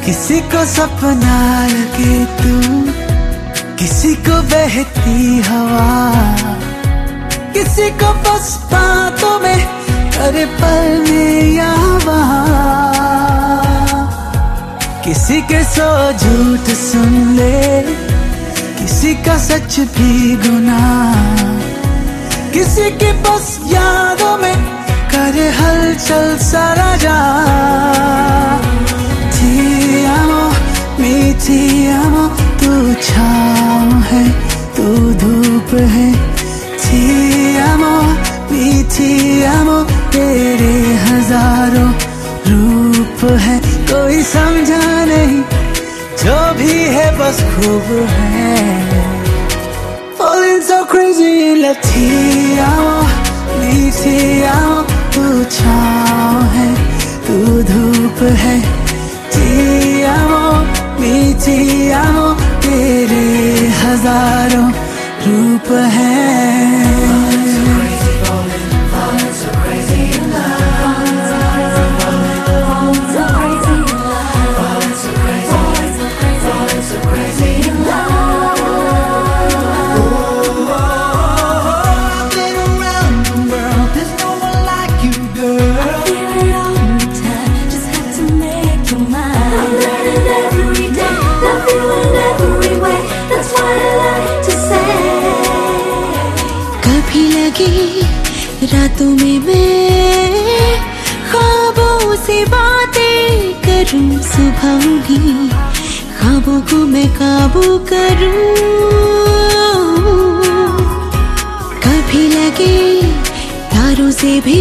किसी को सपना लगे तू, किसी को बहती हवा, किसी को बस बातों में अरे पल में या वहाँ। किसी के सौ झूठ सुन ले, किसी का सच भी गुनाह, किसी के बस यादों में करे हलचल सारा जहां। Ti amo, mi ti amo, तू छाँव है तू धूप है। Ti amo, mi ti amo, तेरे हजारों रूप है। कोई समझा नहीं जो भी है बस खूब है। Falling so crazy in love। Ti amo, mi ti amo, तू छाँव है तू धूप है। Ti amo, mi ti amo, तेरे हजारों रूप हैं। रातों में मैं ख्वाबों से बातें करूं, सुबह भी ख्वाबों को मैं काबू करूं। कभी लगे तारों से भी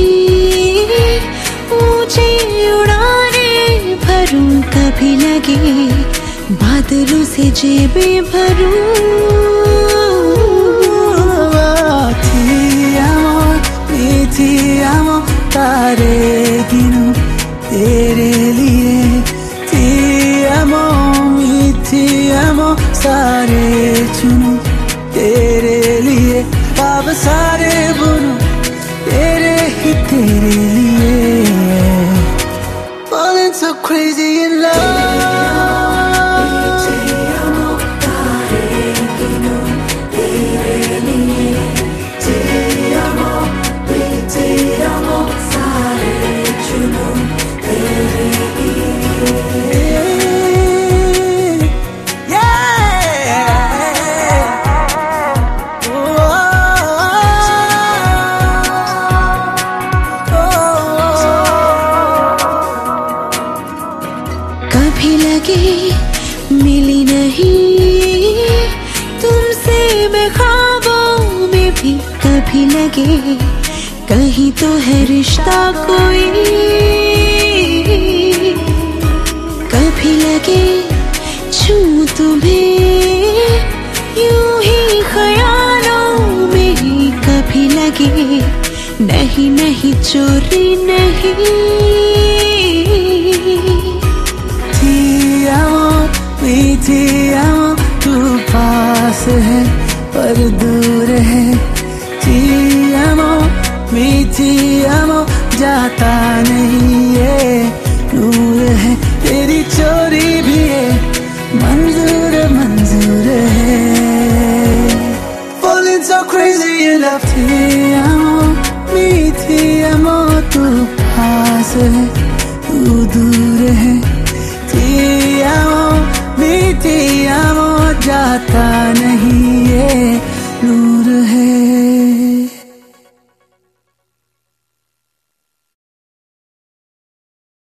ऊंची उड़ाने भरूं, कभी लगे बादलों से जेबें भरूं। Ti amo, तारे गिनूं तेरे लिए। Ti amo, mi ti amo, सारे चुनूं तेरे लिए। अब सारे बुनूं तेरे ही तेरे लिए। Falling so crazy in love। कभी लगे मिली नहीं तुमसे मैं ख्वाबों में भी, कभी लगे कहीं तो है रिश्ता कोई, कभी लगे छूं तुम्हें यूं ही ख्यालों में ही, कभी लगे नहीं नहीं चोरी नहीं। Ti amo, mi ti amo, तू पास है पर दूर है। Ti amo, mi ti amo, जाता नहीं ये नूर है। तेरी चोरी भी है मंजूर मंजूर है। Falling so crazy in love। Ti amo, mi ti amo, तू पास है तू दूर है। Ti amo, mi ti amo, जाता